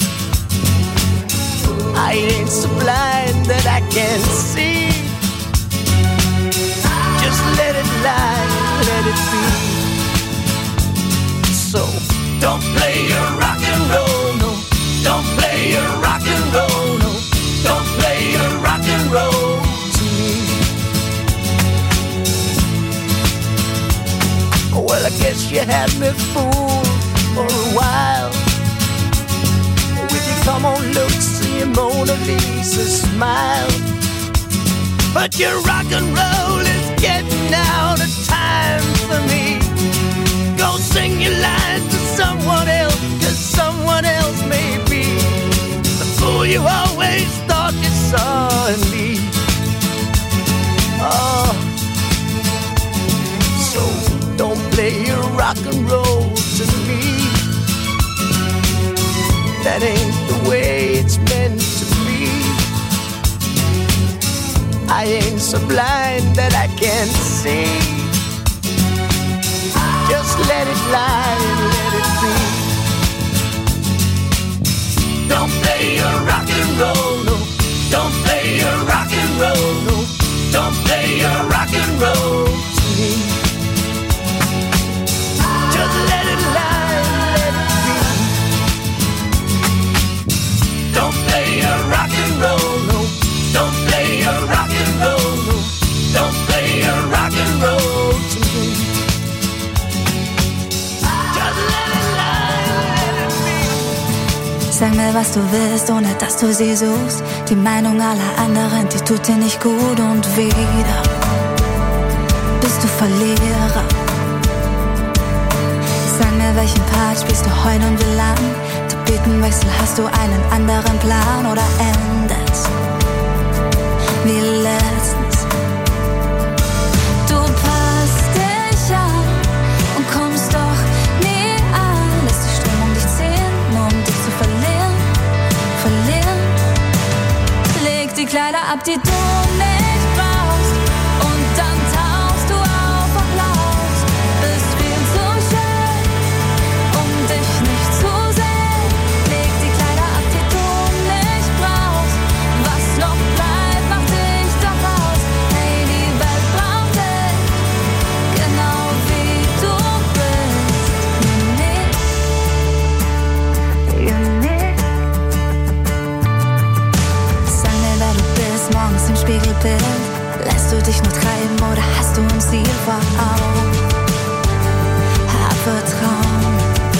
I ain't so blind that I can't see. Just let it lie, let it be. So don't play your rock and roll, no. Don't play your rock and roll, no. Don't play your rock and roll to me. Well, I guess you had me fooled for a while with your come on looks and your Mona Lisa smile. But your rock and roll is getting out of time for me. Go sing your lines to someone else, 'cause someone else may be the fool you always thought you saw in me. Oh, so don't play your rock and roll to me. That ain't the way it's meant to be. I ain't so blind that I can't see. Just let it lie, let it be. Don't play your rock and roll, no. Don't play your rock and roll, no. Don't play your rock and roll to me. Just let it lie, let it be. Don't play your rock and roll, no. Don't play your rock and roll, no. Don't play your rock and roll to me. Just let it lie, let it be. Sag mir, was du willst, ohne dass du sie suchst. Die Meinung aller anderen, die tut dir nicht gut. Und wieder bist du Verlierer. Sag mir, welchen Part spielst du heute und wie lang? Tapetenwechsel, hast du einen anderen Plan oder endet wie letztens? Du passt dich an und kommst doch nie an. Lässt die Stimmung dich ziehen, nur um dich zu verlieren. Leg die Kleider ab, die du nicht brauchst, und dann tauchst du auf Applaus. Bist viel zu schön, um dich nicht zu sehen. Leg die Kleider ab, die du nicht brauchst. Was noch bleibt, macht dich doch aus. Hey, die Welt braucht dich, genau wie du bist. Nicht Bild. Lässt du dich nur treiben oder hast du ein Ziel vor Augen? Hab Vertrauen,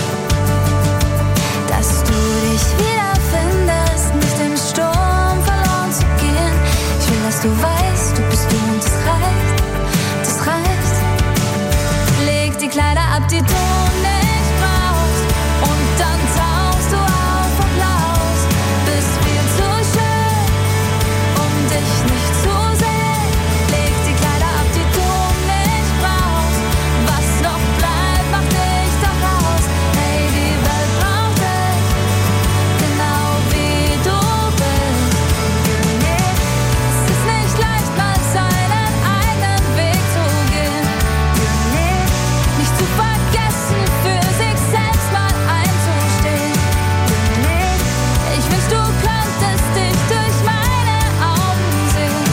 dass du dich wiederfindest, nicht im Sturm verloren zu gehen. Ich will, dass du weißt, du bist du und das reicht. Leg die Kleider ab, die du nicht brauchst, und dann tauchst du auf Applaus. Bist viel zu schön, um dich nicht zu sehen. Leg die Kleider ab, die du nicht brauchst. Was noch bleibt, mach dich doch aus. Hey, die Welt braucht dich, genau wie du bist. Es ist nicht leicht, mal seinen eigenen Weg zu gehen. Nicht zu vergessen, für sich selbst mal einzustehen. Ich wünsch, du könntest dich durch meine Augen sehen.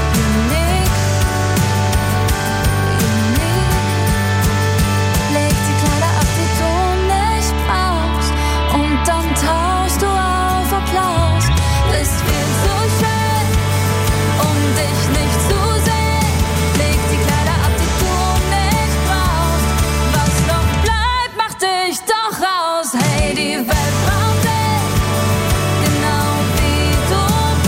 Leg die Kleider ab, die du nicht brauchst, und dann tauchst du auf Applaus. Bist viel zu schön, um dich nicht zu sehen. Leg die Kleider ab, die du nicht brauchst. Was noch bleibt, mach dich doch raus. Hey, die Welt braucht dich, genau wie du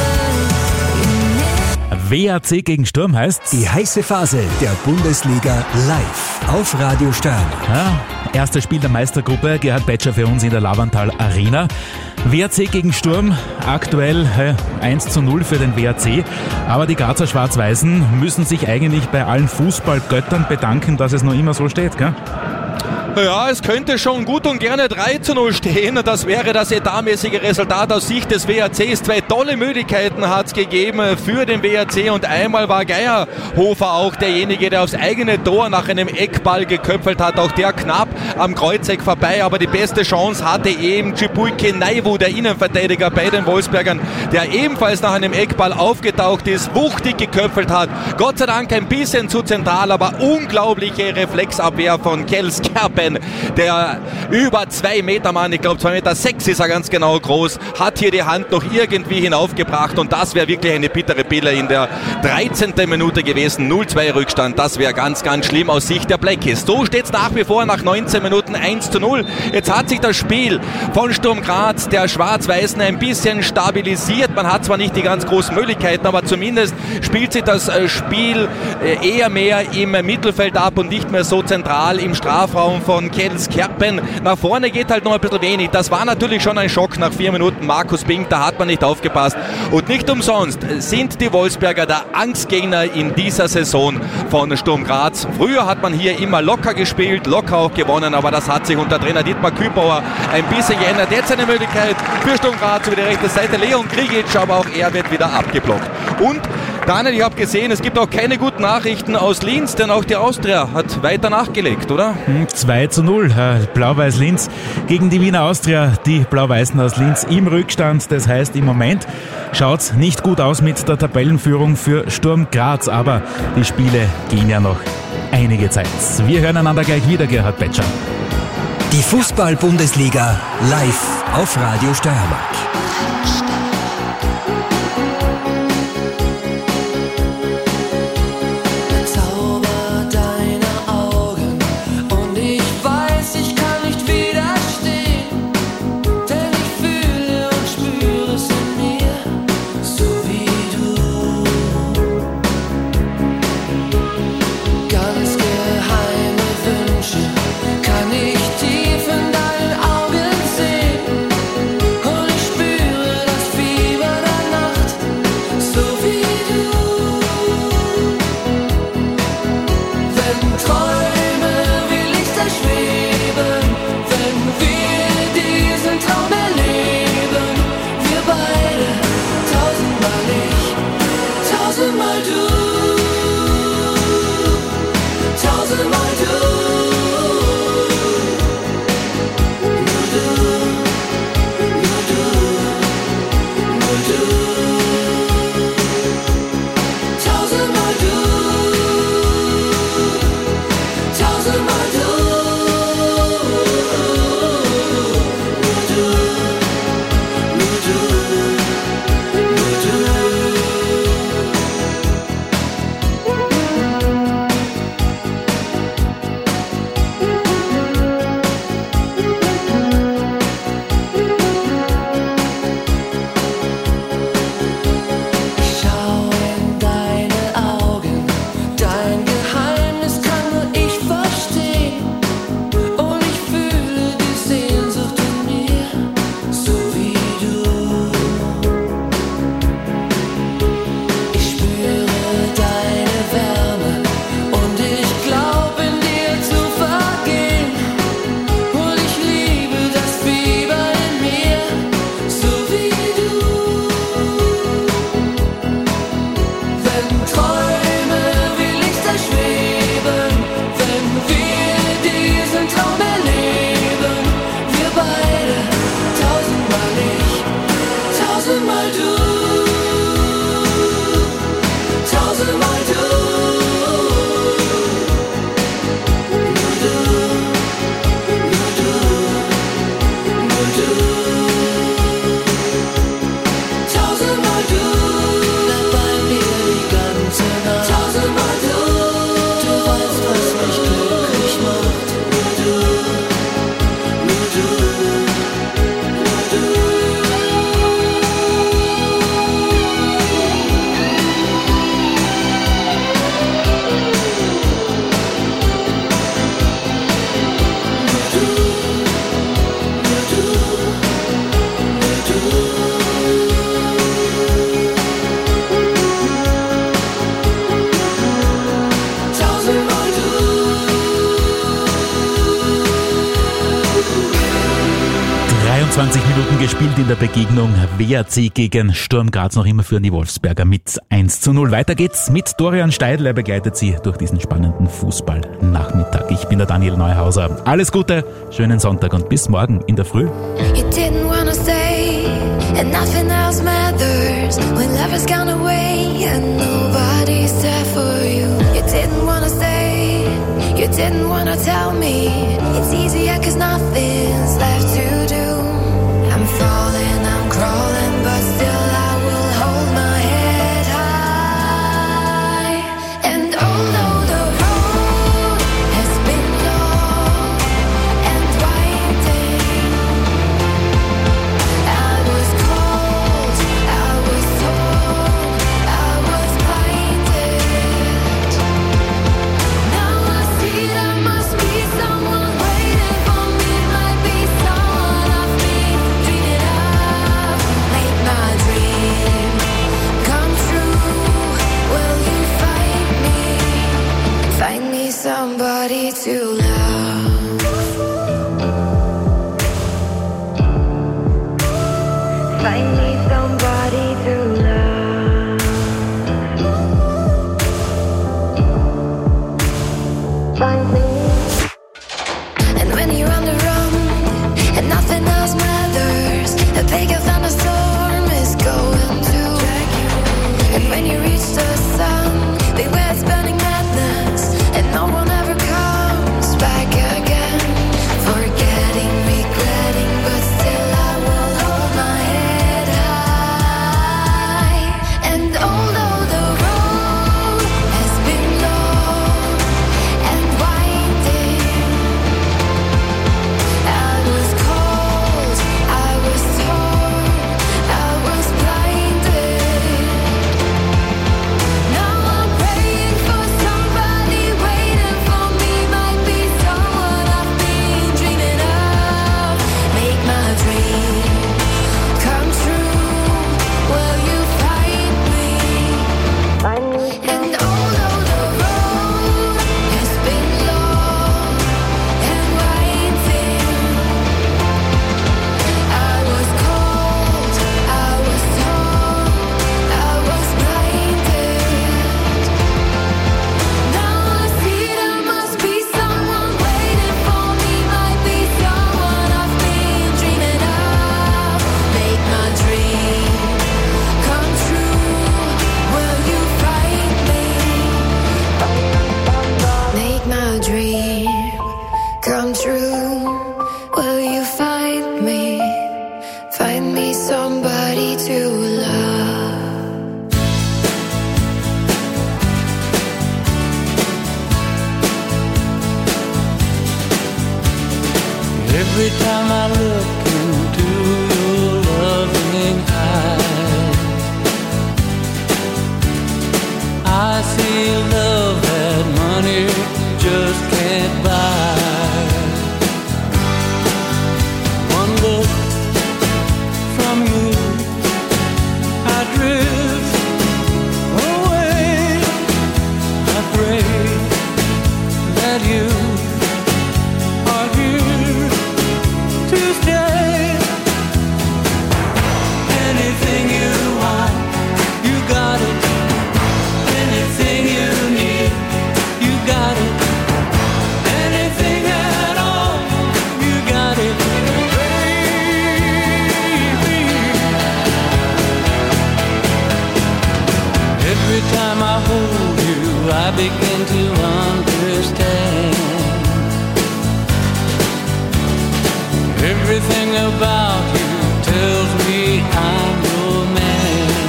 bist. WAC gegen Sturm heißt Die heiße Phase der Bundesliga live auf Radio Steiermark. Ja, erstes Spiel der Meistergruppe, Gerhard Betscher für uns in der Lavantal Arena. WAC gegen Sturm, aktuell 1:0 für den WAC. Aber die Grazer Schwarz-Weißen müssen sich eigentlich bei allen Fußballgöttern bedanken, dass es noch immer so steht, gell? Ja, es könnte schon gut und gerne 3:0 stehen. Das wäre das etatmäßige Resultat aus Sicht des WACs. 2 tolle Möglichkeiten hat es gegeben für den WAC, und einmal war Geierhofer auch derjenige, der aufs eigene Tor nach einem Eckball geköpfelt hat. Auch der knapp am Kreuzeck vorbei, aber die beste Chance hatte eben Chibuike Naivu, der Innenverteidiger bei den Wolfsbergern, der ebenfalls nach einem Eckball aufgetaucht ist, wuchtig geköpfelt hat. Gott sei Dank ein bisschen zu zentral, aber unglaubliche Reflexabwehr von Kels Kerpen. Der über 2 Meter Mann, ich glaube 2,6 Meter ist er ganz genau groß, hat hier die Hand noch irgendwie hinaufgebracht, und das wäre wirklich eine bittere Pille in der 13. Minute gewesen. 0:2 Rückstand, das wäre ganz, ganz schlimm aus Sicht der Blackies. So steht es nach wie vor nach 19 Minuten 1:0. Jetzt hat sich das Spiel von Sturm Graz, der Schwarz-Weißen, ein bisschen stabilisiert. Man hat zwar nicht die ganz großen Möglichkeiten, aber zumindest spielt sich das Spiel eher mehr im Mittelfeld ab und nicht mehr so zentral im Strafraum von Kels Kerpen. Nach vorne geht halt noch ein bisschen wenig. Das war natürlich schon ein Schock nach 4 Minuten. Markus Bink, da hat man nicht aufgepasst. Und nicht umsonst sind die Wolfsberger der Angstgegner in dieser Saison von Sturm Graz. Früher hat man hier immer locker gespielt, locker auch gewonnen, aber das hat sich unter Trainer Dietmar Kübauer ein bisschen geändert. Jetzt eine Möglichkeit für Sturm Graz über die rechte Seite. Leon Krigic, aber auch er wird wieder abgeblockt. Und Daniel, ich habe gesehen, es gibt auch keine guten Nachrichten aus Linz, denn auch die Austria hat weiter nachgelegt, oder? 2:0, Blau-Weiß Linz gegen die Wiener Austria. Die Blau-Weißen aus Linz im Rückstand. Das heißt, im Moment schaut es nicht gut aus mit der Tabellenführung für Sturm Graz, aber die Spiele gehen ja noch einige Zeit. Wir hören einander gleich wieder, Gerhard Betscher. Die Fußball-Bundesliga live auf Radio Steiermark. Kann ich tief in deinen Augen sehen, und ich spüre 21 Minuten gespielt in der Begegnung WRC gegen Sturm Graz, noch immer für die Wolfsberger mit 1:0. Weiter geht's mit Dorian Steidl, er begleitet Sie durch diesen spannenden Fußballnachmittag. Ich bin der Daniel Neuhauser. Alles Gute, schönen Sonntag und bis morgen in der Früh. You didn't wanna stay, and nothing else matters when love has gone away and nobody's there for you. You didn't wanna stay, you didn't wanna tell me it's easier 'cause nothing's left to do. I'm falling, I'm crawling, but still I will hold my head high. And although the road has been long and winding, I was cold, I was torn, I was blinded. Now I see there must be someone waiting for me, might be someone I've been dreaming of. Make my dream come true. Will you find me somebody to love? Find me somebody to love. Find me. And when you're on the run and nothing else matters, a bigger thunderstorm is going to drag you. And when you reach the sun, beware it's burning madness, and no one ever comes back again. Forgetting, regretting, but still I will hold my head high. And although the road has been long and winding, I was cold, I was torn, I was blinded. Now I'm praying for somebody waiting for me, might be someone I've been dreaming of. Make my dream come true. Will you find me? And although the road has been long and winding, I was cold, I was torn, I was blinded. Now I see there must be someone waiting for me, might be someone I've been dreaming of. Make my dream come true. Will you find me? Make my dream come true. Will you find me? Find me somebody to love. Every time I look into your loving eyes, I see love that money just can't buy. One look from you, I drift away. I pray that you are here to stay. Anything you want, you got it. Anything you need, you got it. Anything at all, you got it, baby. Every time I hold you, I begin to understand. Everything about you tells me I'm your man.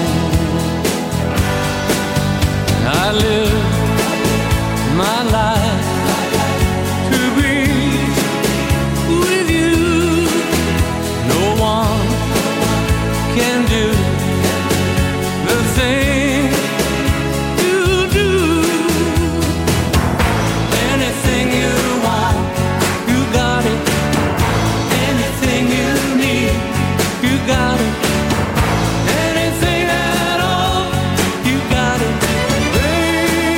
I live my life to be with you. No one can do the thing you do. Anything you want, you got it. Anything you need, you got it. Anything at all, you got it, baby.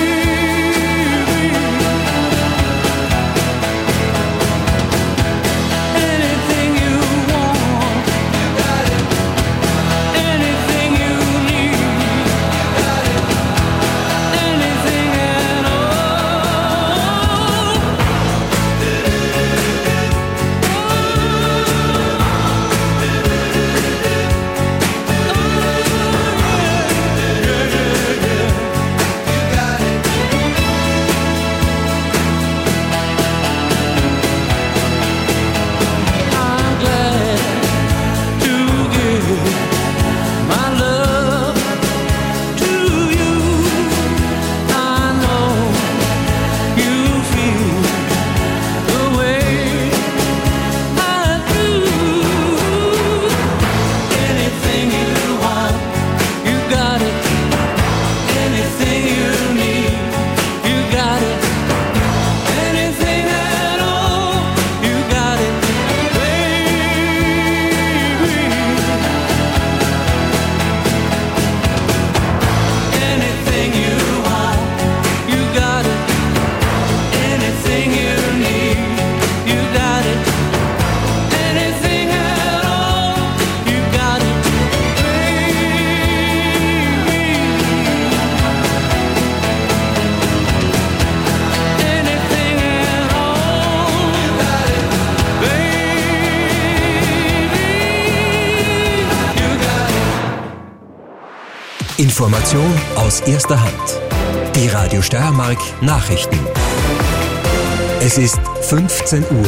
Information aus erster Hand. Die Radio Steiermark Nachrichten. Es ist 15 Uhr.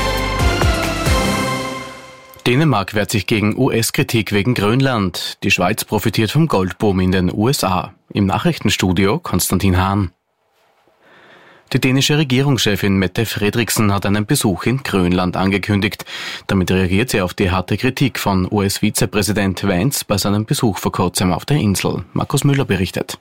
Dänemark wehrt sich gegen US-Kritik wegen Grönland. Die Schweiz profitiert vom Goldboom in den USA. Im Nachrichtenstudio Konstantin Hahn. Die dänische Regierungschefin Mette Frederiksen hat einen Besuch in Grönland angekündigt. Damit reagiert sie auf die harte Kritik von US-Vizepräsident Vance bei seinem Besuch vor kurzem auf der Insel. Markus Müller berichtet.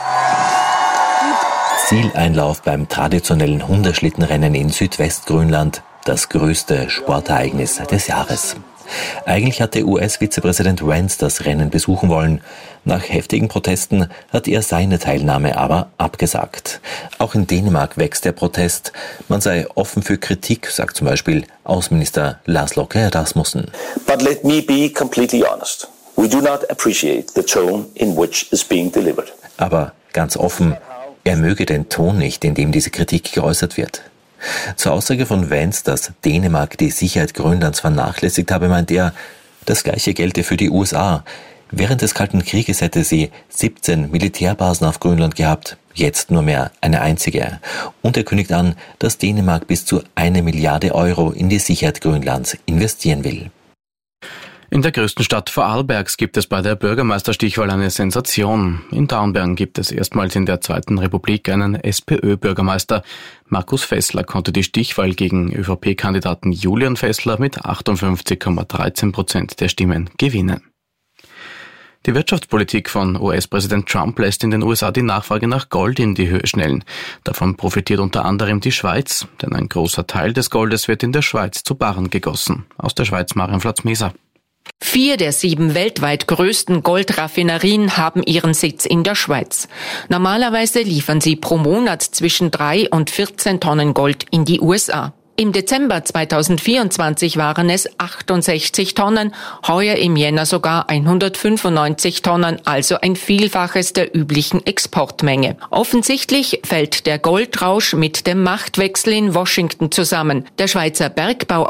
Zieleinlauf beim traditionellen Hundeschlittenrennen in Südwestgrönland. Das größte Sportereignis des Jahres. Eigentlich hatte US-Vizepräsident Vance das Rennen besuchen wollen. Nach heftigen Protesten hat er seine Teilnahme aber abgesagt. Auch in Dänemark wächst der Protest. Man sei offen für Kritik, sagt zum Beispiel Außenminister Lars Løkke Rasmussen. But let me be completely honest. We do not appreciate the tone in which is being delivered. Aber ganz offen, er möge den Ton nicht, in dem diese Kritik geäußert wird. Zur Aussage von Vance, dass Dänemark die Sicherheit Grönlands vernachlässigt habe, meint er, das Gleiche gelte für die USA. Während des Kalten Krieges hätte sie 17 Militärbasen auf Grönland gehabt, jetzt nur mehr eine einzige. Und er kündigt an, dass Dänemark bis zu 1 Milliarde Euro in die Sicherheit Grönlands investieren will. In der größten Stadt Vorarlbergs gibt es bei der Bürgermeisterstichwahl eine Sensation. In Dornbirn gibt es erstmals in der Zweiten Republik einen SPÖ-Bürgermeister. Markus Fessler konnte die Stichwahl gegen ÖVP-Kandidaten Julian Fessler mit 58,13% der Stimmen gewinnen. Die Wirtschaftspolitik von US-Präsident Trump lässt in den USA die Nachfrage nach Gold in die Höhe schnellen. Davon profitiert unter anderem die Schweiz, denn ein großer Teil des Goldes wird in der Schweiz zu Barren gegossen. Aus der Schweiz Marion Flatz-Meser. 4 der 7 weltweit größten Goldraffinerien haben ihren Sitz in der Schweiz. Normalerweise liefern sie pro Monat zwischen 3 und 14 Tonnen Gold in die USA. Im Dezember 2024 waren es 68 Tonnen, heuer im Jänner sogar 195 Tonnen, also ein Vielfaches der üblichen Exportmenge. Offensichtlich fällt der Goldrausch mit dem Machtwechsel in Washington zusammen. Der Schweizer Bergbau